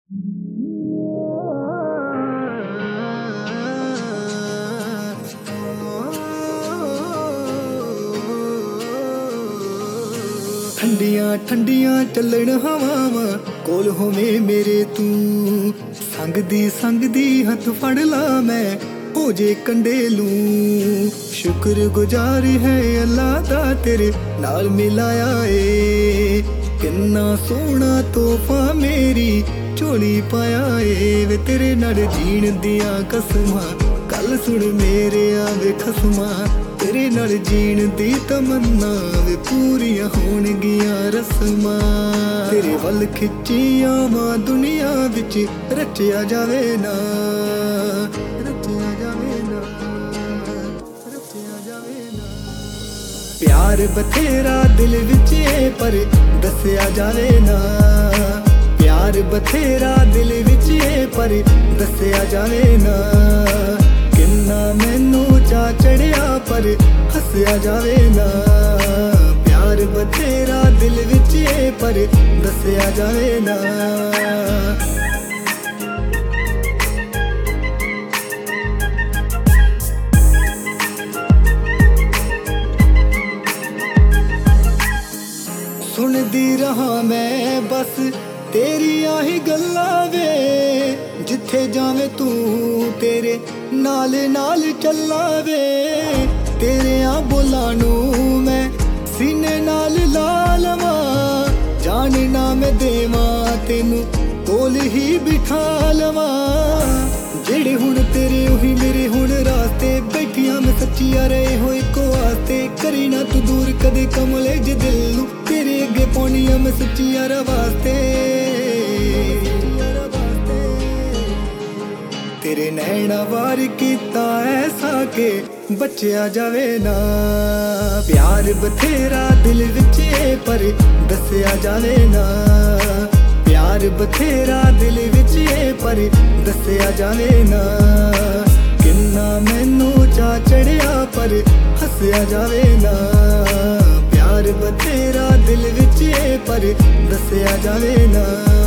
ठंडियां ठंडियां चलन हवावां कोल होवे मेरे तू संग दी हथ फड़ ला मैं हो जे कंडेलू शुक्र गुजार है अल्लाह दा तेरे नाल मिलाया ए किन्ना सोहना तोहफा मेरी झोली पाया ए वे तेरे नाल जीण दियां कसमां गल सुन मेरे आवे खसमां तेरे नाल जीण दी तमन्ना वे पूरियां होणगियां रस्मां तेरे वल खिच्चियां मां दुनिया विच रचिया जावे ना रचिया जावे ना रचिया जावे ना प्यार बथेरा दिल विच ए पर दसिया जावे ना प्यार बथेरा दिल विच ए पर दसिया जावे ना किन्ना मैनू चा चढ़िया पर हसिया जावे ना प्यार बथेरा दिल विच ए पर दसिया जावे ना सुनदी रहा मैं बस तेरी आही गल्लां वे जिथे जावे तू तेरे नाल नाल चला वे तेरे आ बोलां नू मैं सीने नाल ला लवां जान ना मैं देवां तेनू कोल ही बिठा लवां जेड़े हुण तेरे ओही मेरे हुण रास्ते बैठियां मैं सच्चिया रहे हो इको वास्ते करी ना तू दूर कदे कमले जे दिल नू तेरे अगे पौनियां मैं सच्चिया वास्ते तेरे नैना वार कीता ऐसा के बचिया जावे ना प्यार बथेरा दिल विच ए पर दसिया जावे ना प्यार बथेरा दिल विच ए पर दसिया जावे ना किन्ना मैनू चा चढ़िया पर हसिया जावे ना प्यार बथेरा दिल विच ए पर दसिया जावे ना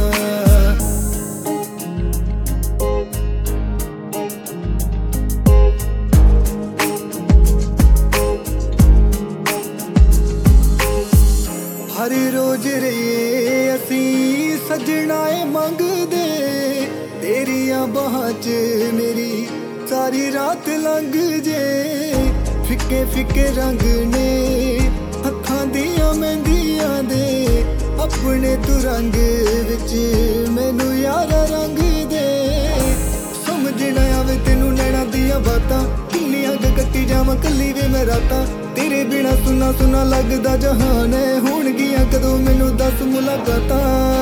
हर रोज रहिए असी सजना मंगदे तेरिया बाहां च मेरी सारी रात लंघ जे फिके फिके रंग ने हत्थां दियां मेहंदियां दे अपने तू रंग विच मैनू यारा रंग दे समझना आवे तेनू नैना दियां बातां किन्नियां कट्टी जावां कल्ली वे मैं रातां तेरे बिना सुना सुना लगदा जहान है होणगियां कदों मैनू दस मुलाकातां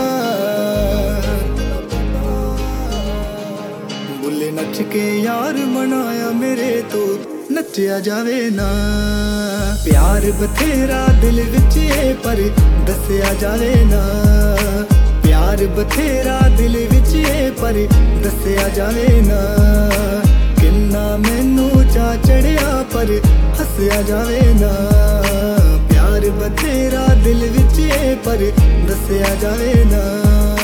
बुले नच के यार मनाया मेरे तो नचिया जावे ना प्यार बथेरा दिल विच ए पर दसिया जावे ना प्यार बथेरा दिल विच ए पर दसिया जावे ना किन्ना मैनू चा चढ़िया पर हसिया जावे ना प्यार बथेरा दिल विच ए पर दसिया जावे ना।